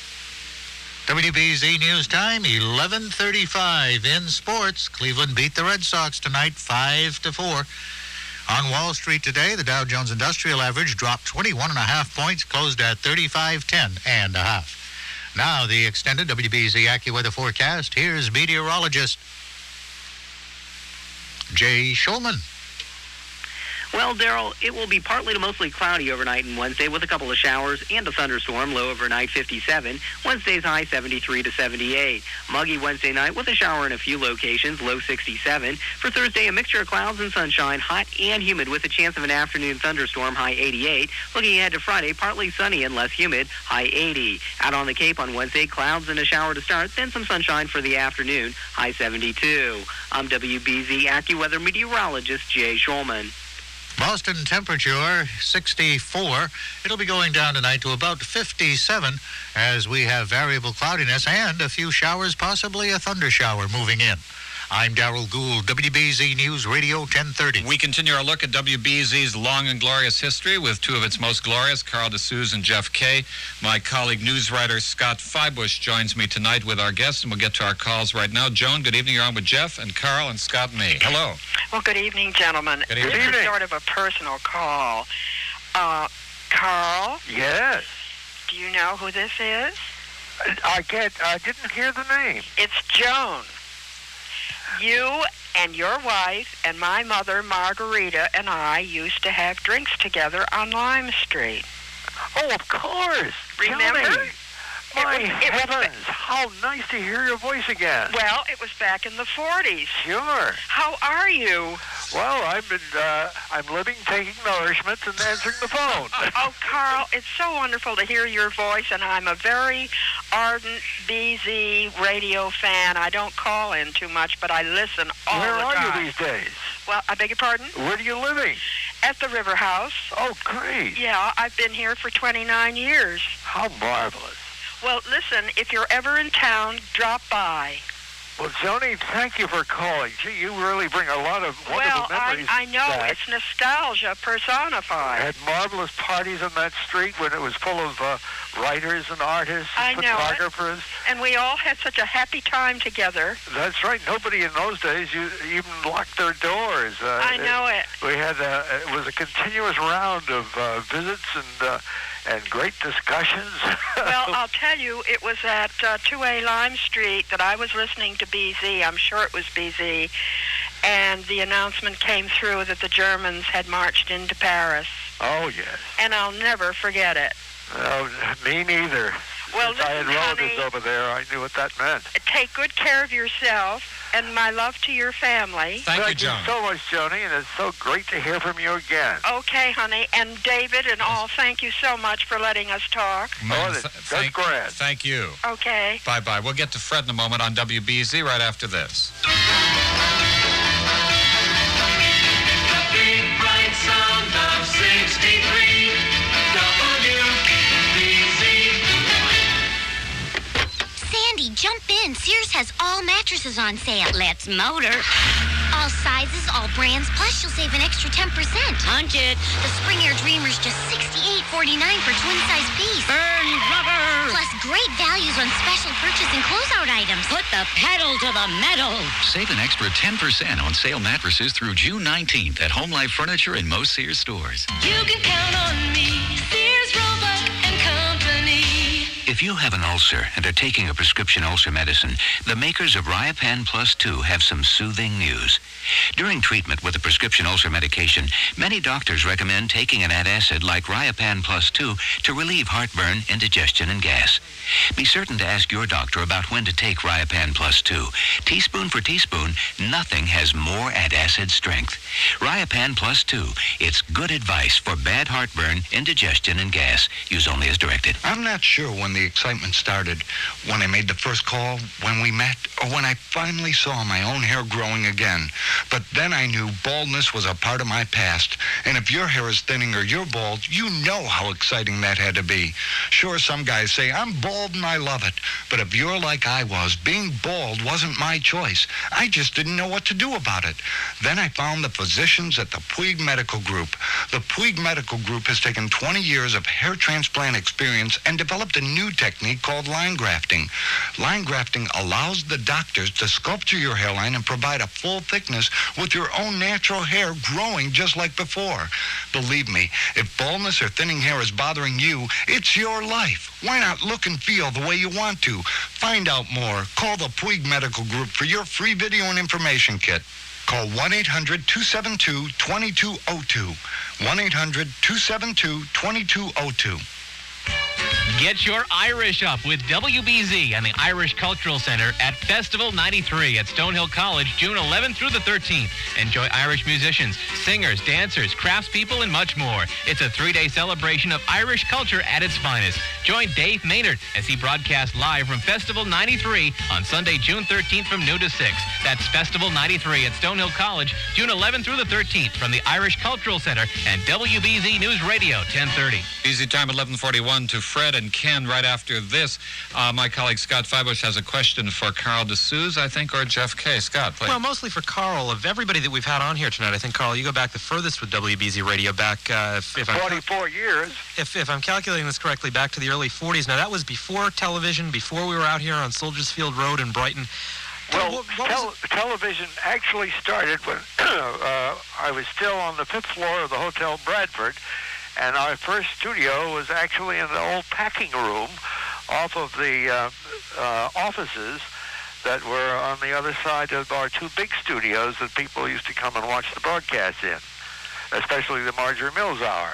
W B Z News Time, eleven thirty-five. In sports, Cleveland beat the Red Sox tonight, five to four. On Wall Street today, the Dow Jones Industrial Average dropped twenty-one and a half points, closed at thirty-five ten and a half. Now, the extended W B Z AccuWeather forecast. Here's meteorologist Jay Schulman.
Well, Darrell, it will be partly to mostly cloudy overnight and Wednesday with a couple of showers and a thunderstorm, low overnight fifty-seven. Wednesday's high seventy-three to seventy-eight. Muggy Wednesday night with a shower in a few locations, low sixty-seven. For Thursday, a mixture of clouds and sunshine, hot and humid with a chance of an afternoon thunderstorm, high eighty-eight. Looking ahead to Friday, partly sunny and less humid, high eighty. Out on the Cape on Wednesday, clouds and a shower to start, then some sunshine for the afternoon, high seventy-two. I'm W B Z AccuWeather meteorologist Jay Schulman.
Boston temperature sixty-four. It'll be going down tonight to about fifty-seven as we have variable cloudiness and a few showers, possibly a thunder shower moving in. I'm Darrell Gould, W B Z News Radio ten thirty.
We continue our look at W B Z's long and glorious history with two of its most glorious, Carl DeSuze and Jeff Kay. My colleague, news writer Scott Feibush, joins me tonight with our guests, and we'll get to our calls right now. Joan, good evening. You're on with Jeff and Carl and Scott and me. Hello.
Well, good evening, gentlemen.
Good evening.
This is sort of a personal call. Uh, Carl?
Yes.
Do you know who this is?
I can't, I didn't hear the name.
It's Joan. You and your wife and my mother, Margarita, and I used to have drinks together on Lime Street.
Oh, of course.
Remember?
Johnny. My
it was, it
heavens,
was,
how nice to hear your voice again.
Well, it was back in the forties.
Sure.
How are you?
Well, I've been, uh, I'm living, taking nourishment, and answering the phone.
Oh, Carl, it's so wonderful to hear your voice, and I'm a very ardent B Z radio fan. I don't call in too much, but I listen all
Where
the time.
Where are you these days?
Well, I beg your pardon?
Where are you living?
At the River House.
Oh, great.
Yeah, I've been here for twenty-nine years.
How marvelous.
Well, listen, if you're ever in town, drop by.
Well, Joni, thank you for calling. Gee, you really bring a lot of wonderful
well,
memories.
Well, I, I know.
back.
It's nostalgia personified.
I had marvelous parties on that street when it was full of uh, writers and artists and
I know
photographers.
It. And we all had such a happy time together.
That's right. Nobody in those days you, even locked their doors. Uh,
I know it.
it. We had a, it was a continuous round of uh, visits and uh, and great discussions.
Well, I'll tell you, it was at uh, two A Lime Street that I was listening to B Z. I'm sure it was B Z. And the announcement came through that the Germans had marched into Paris.
Oh, yes.
And I'll never forget it.
Oh, me neither.
Well,
Since I had
listen,
relatives
honey,
over there, I knew what that meant.
Take good care of yourself. and my love to your family.
Thank,
Thank you, you so much, Joni, and it's so great to hear from you again.
Okay, honey. And David and all, thank you so much for letting us talk.
Man,
Oh, that's-
th-
that's
thank,
grand.
Thank you.
Okay.
Bye-bye. We'll get to Fred in a moment on W B Z right after this.
Big bright sound of sixty-three W B Z.
Sandy, jump in. Sears has all mattresses on sale. Let's motor. All sizes, all brands, plus you'll save an extra ten percent. Punch it. The Spring Air Dreamer's just sixty-eight forty-nine for twin-size piece. Burn rubber. Plus great values on special purchase and closeout items. Put the pedal to the metal.
Save an extra ten percent on sale mattresses through June nineteenth at Home Life Furniture in most Sears stores.
You can count on me, Sears, Roebuck and Company.
If you have an ulcer and are taking a prescription ulcer medicine, the makers of Riopan Plus two have some soothing news. During treatment with a prescription ulcer medication, many doctors recommend taking an antacid like Riopan Plus two to relieve heartburn, indigestion, and gas. Be certain to ask your doctor about when to take Riopan Plus two. Teaspoon for teaspoon, nothing has more antacid strength. Riopan Plus two, it's good advice for bad heartburn, indigestion, and gas. Use only as directed.
I'm not sure when the excitement started, when I made the first call, when we met, or when I finally saw my own hair growing again. But then I knew baldness was a part of my past. And if your hair is thinning or you're bald, you know how exciting that had to be. Sure, some guys say, I'm bald and I love it. But if you're like I was, being bald wasn't my choice. I just didn't know what to do about it. Then I found the physicians at the Puig Medical Group. The Puig Medical Group has taken twenty years of hair transplant experience and developed a new technique called line grafting. Line grafting allows the doctors to sculpture your hairline and provide a full thickness with your own natural hair growing just like before. Believe me, if baldness or thinning hair is bothering you, it's your life. Why not look and feel the way you want to? Find out more. Call the Puig Medical Group for your free video and information kit. Call one eight hundred two seven two two two zero two. one eight hundred two seven two two two zero two.
Get your Irish up with W B Z and the Irish Cultural Center at Festival ninety-three at Stonehill College, June eleventh through the thirteenth. Enjoy Irish musicians, singers, dancers, craftspeople, and much more. It's a three-day celebration of Irish culture at its finest. Join Dave Maynard as he broadcasts live from Festival ninety-three on Sunday, June thirteenth from noon to six. That's Festival ninety-three at Stonehill College, June eleventh through the thirteenth from the Irish Cultural Center and W B Z News Radio ten thirty.
Easy time, eleven forty-one to Fred and Ken right after this. Uh, my colleague Scott Feibush has a question for Carl DeSouza, I think, or Jeff Kay. Scott, please.
Well, mostly for Carl. Of everybody that we've had on here tonight, I think, Carl, you go back the furthest with W B Z Radio, back, uh, if, if I'm...
forty-four years.
If, if I'm calculating this correctly, back to the early forties. Now, that was before television, before we were out here on Soldiers Field Road in Brighton.
Well,
what, what
tel- television actually started when uh, I was still on the fifth floor of the Hotel Bradford, and our first studio was actually in the old packing room off of the uh, uh, offices that were on the other side of our two big studios that people used to come and watch the broadcast in, especially the Marjorie Mills Hour.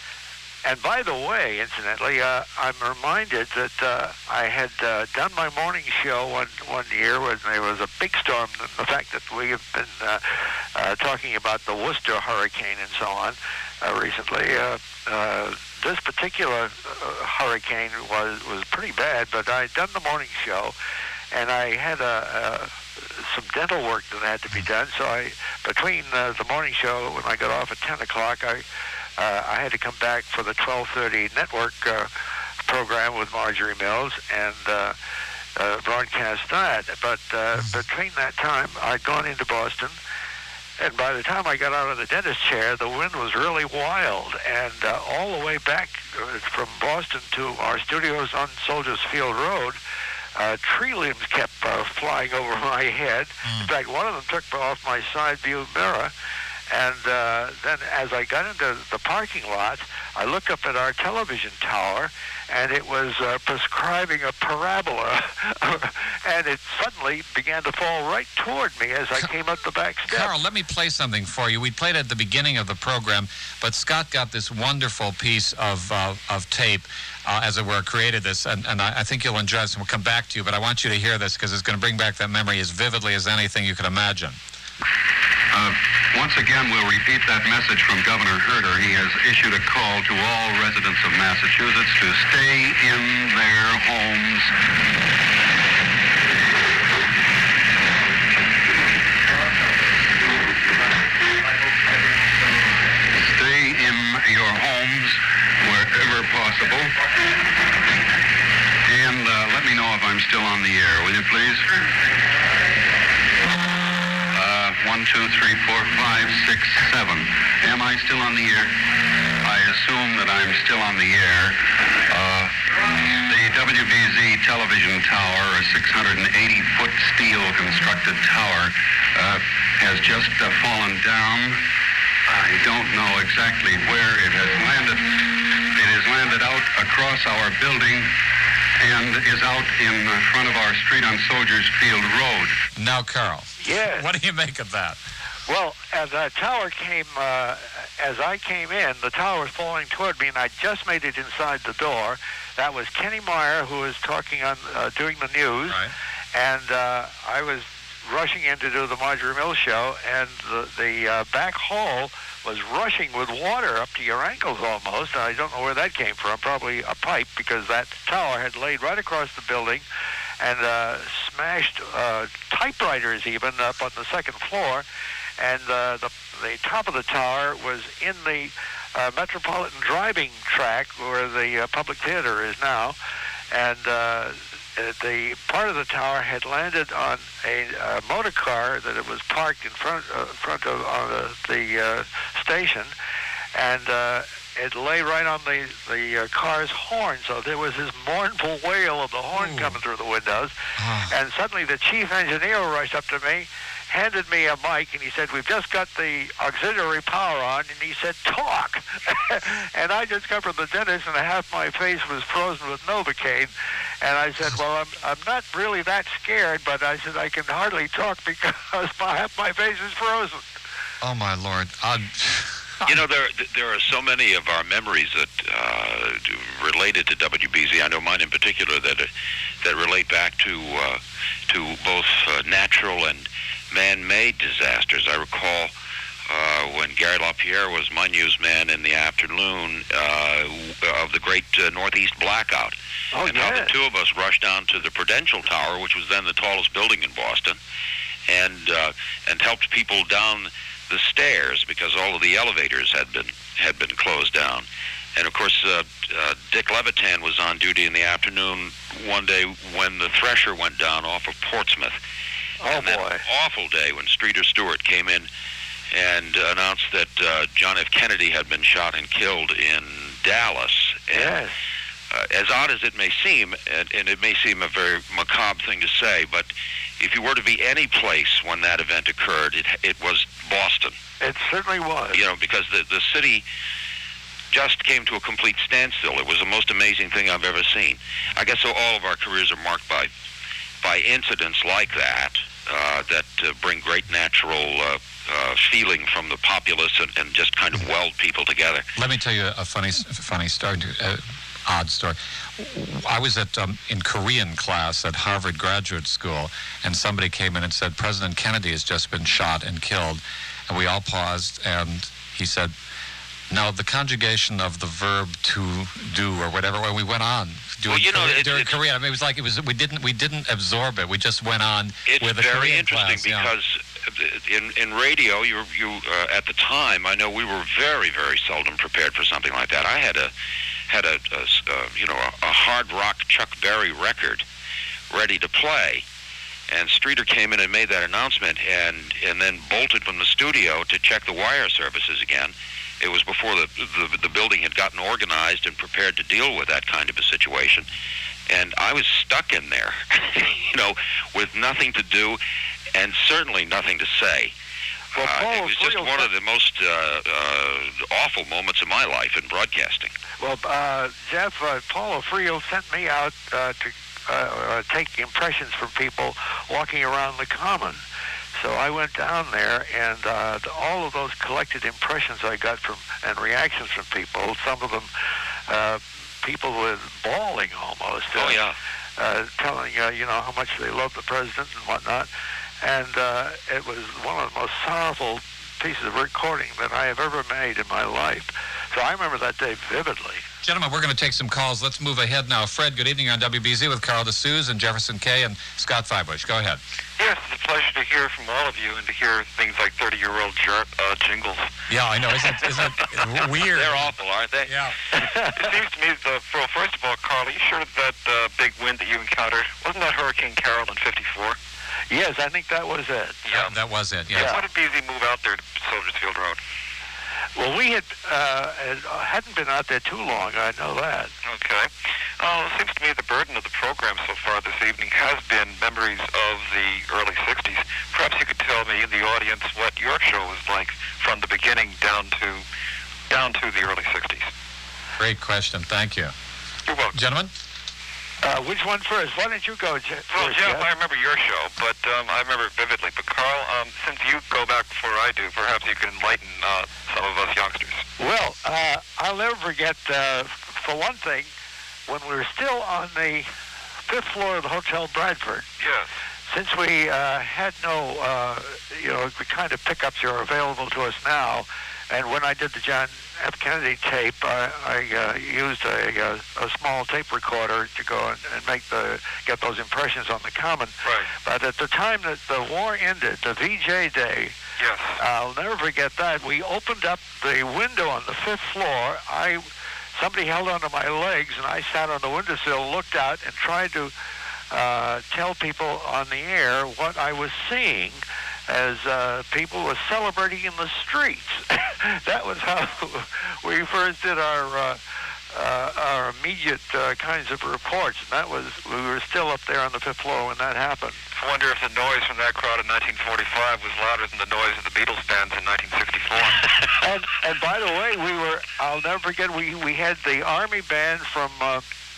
And by the way, incidentally, uh, I'm reminded that uh, I had uh, done my morning show one one year when there was a big storm. The fact that we have been uh, uh, talking about the Worcester hurricane and so on uh, recently. Uh, uh, this particular uh, hurricane was was pretty bad, but I had done the morning show, and I had a. a some dental work that had to be done. So I, between uh, the morning show when I got off at ten o'clock, I uh, I had to come back for the twelve thirty network uh, program with Marjorie Mills and uh, uh, broadcast that. But uh, between that time, I'd gone into Boston, and by the time I got out of the dentist chair, the wind was really wild. And uh, all the way back from Boston to our studios on Soldiers Field Road, Uh, tree limbs kept uh, flying over my head. Mm. In fact, one of them took off my side view mirror, And uh, then as I got into the parking lot, I looked up at our television tower, and it was uh, prescribing a parabola, and it suddenly began to fall right toward me as I came up the back steps.
Carl, let me play something for you. We played at the beginning of the program, but Scott got this wonderful piece of uh, of tape, uh, as it were, created this, and, and I, I think you'll enjoy this, and we'll come back to you, but I want you to hear this because it's going to bring back that memory as vividly as anything you could imagine.
Uh, once again, we'll repeat that message from Governor Herter. He has issued a call to all residents of Massachusetts to stay in their homes. Stay in your homes wherever possible. And uh, let me know if I'm still on the air, will you please? One, two, three, four, five, six, seven. Am I still on the air? I assume that I'm still on the air. Uh, the W B Z television tower, a six hundred eighty foot steel constructed tower, uh, has just uh, fallen down. I don't know exactly where it has landed. It has landed out across our building and is out in front of our street on Soldiers Field Road.
Now, Carl.
Yes.
What do you make of that?
Well, as the tower came, uh, as I came in, the tower was falling toward me, and I just made it inside the door. That was Kenny Meyer, who was talking on, uh, doing the news,
right.
and uh, I was rushing in to do the Marjorie Mills show, and the, the uh, back hall was rushing with water up to your ankles almost. I don't know where that came from, probably a pipe, because that tower had laid right across the building and uh, smashed uh, typewriters even up on the second floor. And uh, the, the top of the tower was in the uh, Metropolitan driving track where the uh, public theater is now. And uh, the part of the tower had landed on a uh, motor car that it was parked in front, uh, front of on the, the uh, station. And uh, it lay right on the, the uh, car's horn, so there was this mournful wail of the horn Ooh. coming through the windows. Oh. And suddenly the chief engineer rushed up to me, handed me a mic, and he said, "We've just got the auxiliary power on," and he said, "Talk." And I just come from the dentist, and half my face was frozen with Novocaine. And I said, "Well, I'm I'm not really that scared, but I said I can hardly talk because my, half my face is frozen."
Oh, my Lord. I'd...
You know, there there are so many of our memories that uh, related to W B Z. I know mine in particular that uh, that relate back to uh, to both uh, natural and man-made disasters. I recall uh, when Gary LaPierre was my newsman in the afternoon uh, of the great uh, Northeast blackout,
oh,
and
yes.
how the two of us rushed down to the Prudential Tower, which was then the tallest building in Boston, and uh, and helped people down the stairs because all of the elevators had been had been closed down. And of course, uh, uh, Dick Levitan was on duty in the afternoon one day when the Thresher went down off of Portsmouth.
Oh,
and that
boy.
awful day when Streeter Stewart came in and announced that uh, John F. Kennedy had been shot and killed in Dallas. And,
yes.
Uh, as odd as it may seem, and, and it may seem a very macabre thing to say, but if you were to be any place when that event occurred, it, it was Boston.
It certainly was.
You know, because the, the city just came to a complete standstill. It was the most amazing thing I've ever seen. I guess so all of our careers are marked by by incidents like that, uh, that uh, bring great natural uh, uh, feeling from the populace and, and just kind of weld people together.
Let me tell you a funny, funny story, uh, odd story. I was at um, in Korean class at Harvard Graduate School, and somebody came in and said, President Kennedy has just been shot and killed. And we all paused, and he said, now, the conjugation of the verb to do or whatever, when we went on doing
well, you know,
Korean,
it,
during
it's,
Korean, I mean, it was like it was we didn't we didn't absorb it. We just went on
it's
with the
very
Korean
interesting
class,
because yeah. in in radio, you you uh, at the time, I know we were very very seldom prepared for something like that. I had a had a, a uh, you know a, a hard rock Chuck Berry record ready to play. And Streeter came in and made that announcement, and and then bolted from the studio to check the wire services again. It was before the, the the building had gotten organized and prepared to deal with that kind of a situation. And I was stuck in there, you know, with nothing to do and certainly nothing to say.
Well,
Uh,
Paul
it was just
Friel
one of the most uh, uh, awful moments of my life in broadcasting.
Well, uh, Jeff, uh, Paul Friel sent me out uh, to uh, uh, take impressions from people walking around the common. So I went down there, and uh, all of those collected impressions I got from and reactions from people, some of them uh, people with bawling almost.
Oh,
uh,
yeah.
Uh, telling, uh, you know, how much they love the president and whatnot. And uh, it was one of the most sorrowful pieces of recording that I have ever made in my life. So I remember that day vividly.
Gentlemen, we're going to take some calls. Let's move ahead now. Fred, good evening on W B Z with Carl DeSuze and Jefferson Kay and Scott Feibush. Go ahead.
Yes, it's a pleasure to hear from all of you and to hear things like thirty-year-old jer- uh, jingles.
Yeah, I know. Isn't, isn't it weird?
They're awful, aren't they?
Yeah.
It seems to me that, the, well, first of all, Carl, are you sure that that uh, big wind that you encountered, wasn't that Hurricane Carol in fifty-four?
Yes, I think that was it.
Yeah, that was it. Yeah.
Why did B Z move out there to Soldiers Field Road?
Well, we had uh, hadn't been out there too long. I know that.
Okay. Uh, it seems to me the burden of the program so far this evening has been memories of the early sixties. Perhaps you could tell me in the audience what your show was like from the beginning down to down to the early sixties.
Great question. Thank you.
You're welcome.
Gentlemen?
Uh, which one first? Why don't you go, Jeff?
Well,
first,
Jeff,
Jeff?
I remember your show, but um, I remember it vividly. But Carl, um, since you go back before I do, perhaps you can enlighten uh, some of us youngsters.
Well, uh, I'll never forget, uh, for one thing, when we were still on the fifth floor of the Hotel Bradford.
Yes.
Since we uh, had no, uh, you know, the kind of pickups that are available to us now, and when I did the John F. Kennedy tape, I, I uh, used a, a, a small tape recorder to go and, and make the get those impressions on the common.
Right.
But at the time that the war ended, the V J Day,
yes.
I'll never forget that. We opened up the window on the fifth floor. I somebody held onto my legs, and I sat on the windowsill, looked out, and tried to uh, tell people on the air what I was seeing as uh, people were celebrating in the streets. That was how we first did our uh, uh, our immediate uh, kinds of reports. And that was, we were still up there on the fifth floor when that happened.
I wonder if the noise from that crowd in nineteen forty-five was louder than the noise of the Beatles bands in nineteen sixty-four.
and, and by the way, we were, I'll never forget, we, we had the Army band from uh,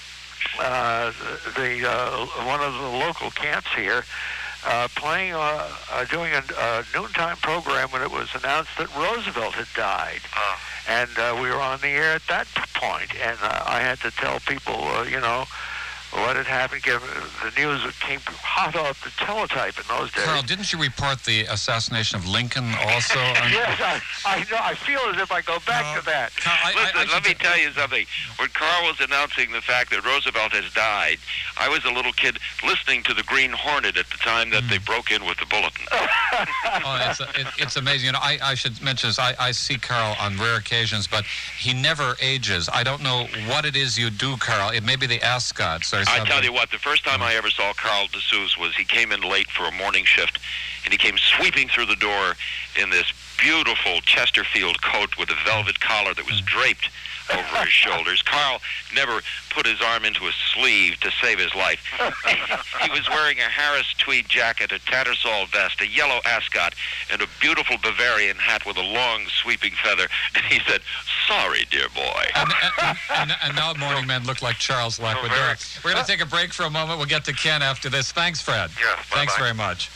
uh, the uh, one of the local camps here, Uh, playing, uh, uh, doing a, a noontime program when it was announced that Roosevelt had died.
Oh.
And uh, we were on the air at that point, and uh, I had to tell people, uh, you know, what had happened. Give, the news came hot off the teletype in those days.
Carl, didn't you report the assassination of Lincoln also?
Yes, I, I know. I feel as if I go back
No.
to that.
Carl, I,
Listen,
I, I
let me
should-
tell you something. When Carl was announcing the fact that Roosevelt has died, I was a little kid listening to the Green Hornet at the time that they broke in with the bulletin.
Oh, it's, it, it's amazing. You know, I, I should mention this. I, I see Carl on rare occasions, but he never ages. I don't know what it is you do, Carl. It may be the ascots or
I
something.
tell you what, the first time I ever saw Carl DeSuze was he came in late for a morning shift, and he came sweeping through the door in this beautiful Chesterfield coat with a velvet collar that was draped over his shoulders. Carl never put his arm into a sleeve to save his life. He was wearing a Harris tweed jacket, a Tattersall vest, a yellow ascot, and a beautiful Bavarian hat with a long sweeping feather. And he said, "Sorry, dear boy."
And, and, and, and now morning men look like Charles Lacquadura. We're going to take a break for a moment. We'll get to Ken after this. Thanks, Fred.
Yes,
Thanks
bye-bye.
very much.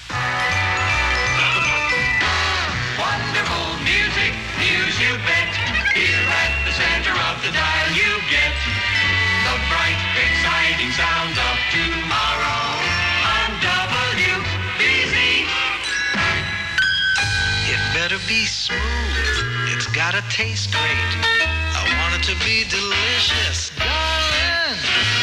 Wonderful music, news you bet. Here at the center of the dial you get the bright, exciting sounds of tomorrow on W B Z.
It better be smooth. It's gotta taste great. I want it to be delicious, darling.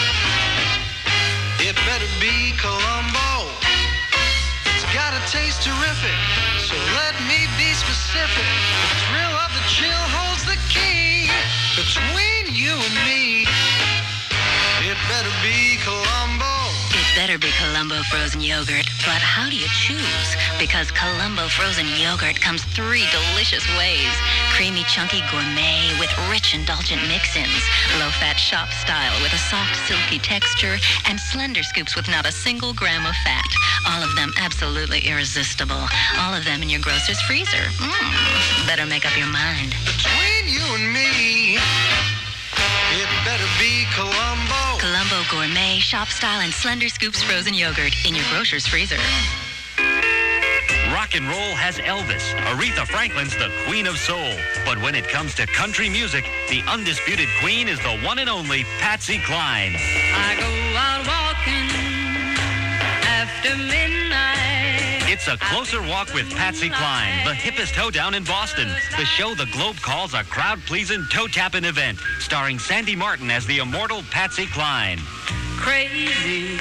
It better be Colombo. It's gotta taste terrific. So let me be specific. The thrill of the chill holds the key between you and me. It better be Colombo. It
better be Columbo frozen yogurt. But how do you choose? Because Columbo frozen yogurt comes three delicious ways. Creamy, chunky gourmet with rich, indulgent mix-ins. Low-fat shop style with a soft, silky texture. And slender scoops with not a single gram of fat. All of them absolutely irresistible. All of them in your grocer's freezer. Mmm. Better make up your mind.
Between you and me, it better be Columbo.
Columbo Gourmet, Shop Style, and Slender Scoops frozen yogurt in your grocer's freezer.
Rock and roll has Elvis. Aretha Franklin's the queen of soul. But when it comes to country music, the undisputed queen is the one and only Patsy Cline.
I go out walking after midnight.
It's a closer walk with Patsy Cline, the hippest hoedown in Boston. The show the Globe calls a crowd-pleasing, toe-tapping event, starring Sandy Martin as the immortal Patsy Cline.
Crazy,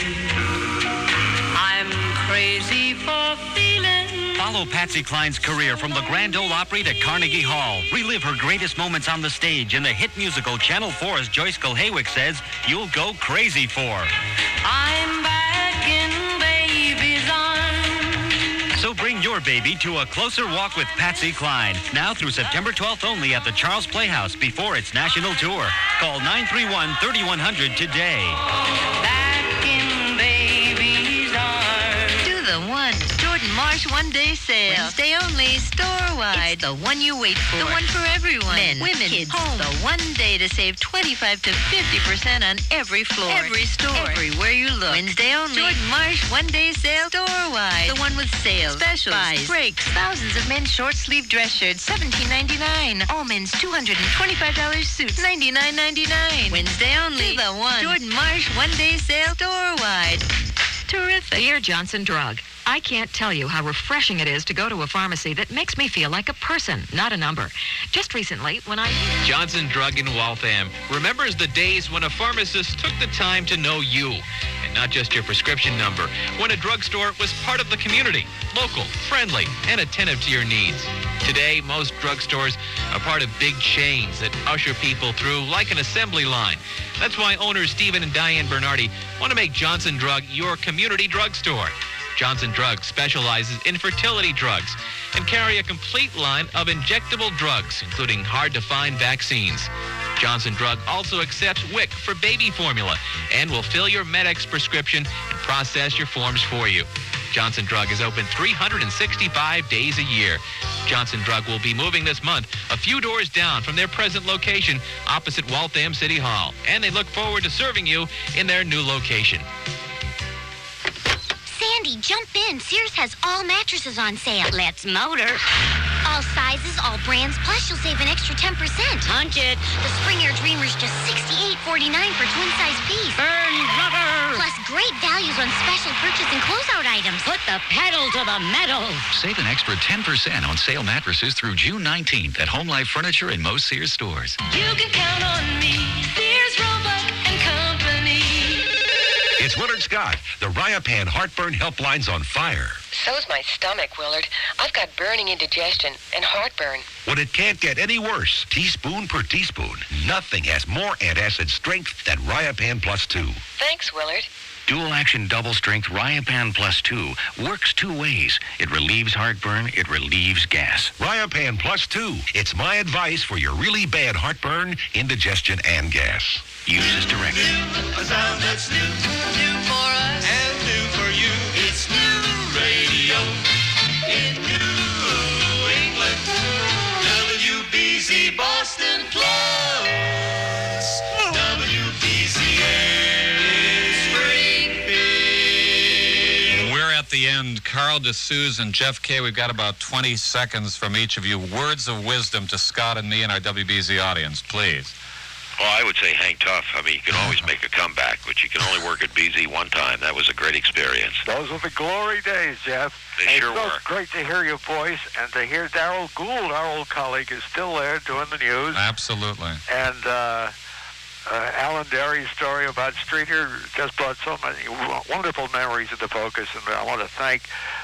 I'm crazy for feeling.
Follow Patsy Cline's career from the Grand Ole Opry to Carnegie Hall. Relive her greatest moments on the stage in the hit musical Channel four's Joyce Kulhaywick says you'll go crazy for.
I'm back in baby's arms.
So bring your baby to a closer walk with Patsy Cline. Now through September twelfth only at the Charles Playhouse before its national tour. Call nine three one, three one zero zero today.
Back in baby's arms.
Do the one. Jordan Marsh one-day sale. Wednesday only, store-wide. It's the one you wait for. The one for everyone. Men, women, kids. Home. The one day to save twenty-five to fifty percent on every floor. Every store. Everywhere you look. Wednesday only. Jordan Marsh one-day sale, store-wide. The one with sales, specials, buys, breaks. Thousands of men's short-sleeve dress shirts, seventeen ninety-nine. All men's two hundred twenty-five dollars suits, ninety-nine ninety-nine. Wednesday only. Do the one. Jordan Marsh one-day sale, store-wide. Terrific.
Dear Johnson Drug, I can't tell you how refreshing it is to go to a pharmacy that makes me feel like a person, not a number. Just recently, when I...
Johnson Drug in Waltham remembers the days when a pharmacist took the time to know you, and not just your prescription number, when a drugstore was part of the community, local, friendly, and attentive to your needs. Today, most drugstores are part of big chains that usher people through like an assembly line. That's why owners Stephen and Diane Bernardi want to make Johnson Drug your community drugstore. Johnson Drug specializes in fertility drugs and carry a complete line of injectable drugs, including hard-to-find vaccines. Johnson Drug also accepts W I C for baby formula and will fill your Med-X prescription and process your forms for you. Johnson Drug is open three hundred sixty-five days a year. Johnson Drug will be moving this month a few doors down from their present location opposite Waltham City Hall, and they look forward to serving you in their new location.
Sandy, jump in. Sears has all mattresses on sale. Let's motor. All sizes, all brands, plus you'll save an extra ten percent. Punch it. The Spring Air Dreamer's just sixty-eight forty-nine for twin-size piece. Burn rubber. Plus great values on special purchase and closeout items. Put the pedal to the metal.
Save an extra ten percent on sale mattresses through June nineteenth at Home Life Furniture in most Sears stores.
You can count on me, Sears, Roebuck and Company.
It's Willard Scott. The Riopan Heartburn Helpline's on fire.
So's my stomach, Willard. I've got burning indigestion and heartburn.
When it can't get any worse, teaspoon per teaspoon, nothing has more antacid strength than Riopan Plus two.
Thanks, Willard.
Dual-action double-strength Riopan Plus two works two ways. It relieves heartburn, it relieves gas.
Riopan Plus two. It's my advice for your really bad heartburn, indigestion, and gas.
Use as directed.
New, a sound that's new. New for us and new for you. It's new radio in New England. W B Z Boston Plus. W B Z
We're at the end. Carl DeSuze and Jeff Kay, we've got about twenty seconds from each of you. Words of wisdom to Scott and me and our W B Z audience, please.
Well, I would say hang tough. I mean, you can always make a comeback, but you can only work at B Z one time. That was a great experience.
Those were the glory days, Jeff.
They
and
sure
it's so
were.
Great to hear your voice and to hear Darrell Gould, our old colleague, is still there doing the news.
Absolutely.
And uh, uh, Alan Derry's story about Streeter just brought so many w- wonderful memories into focus, and I want to thank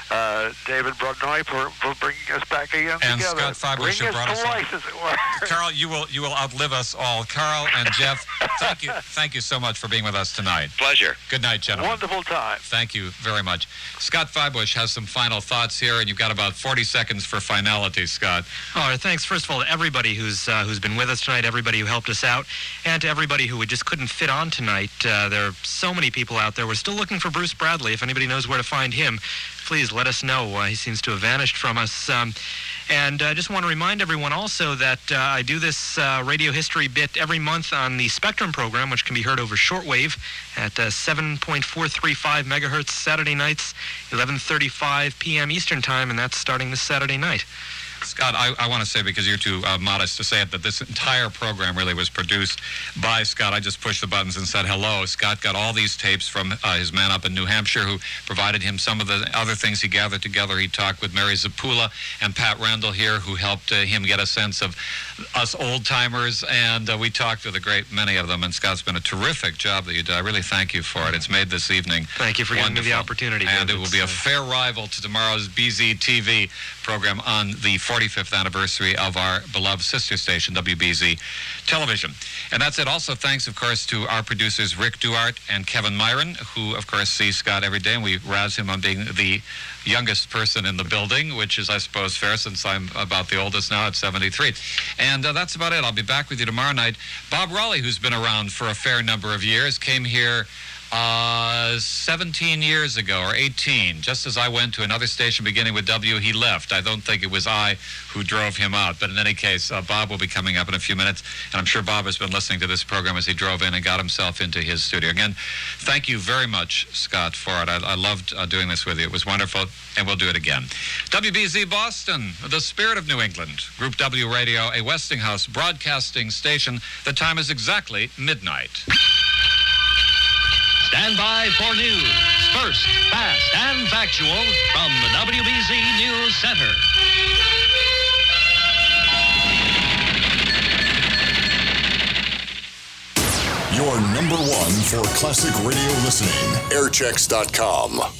uh, David Brudnoy for, for bringing us back again
and
together.
Scott Feibusch,
Bring
who
us
brought
to
us
life,
on.
as it were.
Carl, you will you will outlive us all. Carl and Jeff, thank you thank you so much for being with us tonight.
Pleasure.
Good night, gentlemen.
Wonderful time.
Thank you very much. Scott Feibusch has some final thoughts here, and you've got about forty seconds for finality, Scott.
All right, thanks, first of all, to everybody who's uh, who's been with us tonight, everybody who helped us out, and to everybody who just couldn't fit on tonight. Uh, there are so many people out there. We're still looking for Bruce Bradley. If anybody knows where to find him, please let us know. Uh, he seems to have vanished from us. Um, and I uh, just want to remind everyone also that uh, I do this uh, radio history bit every month on the Spectrum program, which can be heard over shortwave at uh, seven point four three five megahertz Saturday nights, eleven thirty-five p.m. Eastern Time, and that's starting this Saturday night.
Scott, I, I want to say, because you're too uh, modest to say it, that this entire program really was produced by Scott. I just pushed the buttons and said hello. Scott got all these tapes from uh, his man up in New Hampshire, who provided him some of the other things he gathered together. He talked with Mary Zapula and Pat Randall here, who helped uh, him get a sense of us old-timers, and uh, we talked with a great many of them, and Scott's been a terrific job that you did. I really thank you for it. It's made this evening
Thank you for
wonderful.
giving me the opportunity.
And
Dave.
it will be a fair rival to tomorrow's B Z T V program on the forty-fifth anniversary of our beloved sister station, W B Z Television. And that's it. Also, thanks, of course, to our producers, Rick Duart and Kevin Myron, who, of course, see Scott every day, and we razz him on being the youngest person in the building, which is, I suppose, fair, since I'm about the oldest now at seventy-three. And uh, that's about it. I'll be back with you tomorrow night. Bob Raleigh, who's been around for a fair number of years, came here Uh, seventeen years ago, or eighteen, just as I went to another station beginning with W, he left. I don't think it was I who drove him out. But in any case, uh, Bob will be coming up in a few minutes, and I'm sure Bob has been listening to this program as he drove in and got himself into his studio. Again, thank you very much, Scott, for it. I, I loved uh, doing this with you. It was wonderful, and we'll do it again. W B Z Boston, the spirit of New England. Group W Radio, a Westinghouse broadcasting station. The time is exactly midnight.
Stand by for news. First, fast, and factual from the W B Z News Center.
Your number one for classic radio listening. airchecks dot com.